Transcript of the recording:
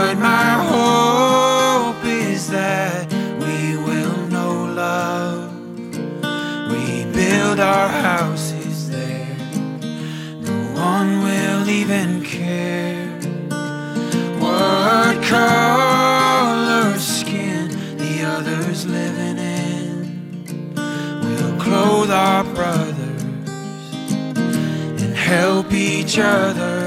But my hope is that we will know love, rebuild our houses there. No one will even care what color skin the other's living in. We'll clothe our brothers and help each other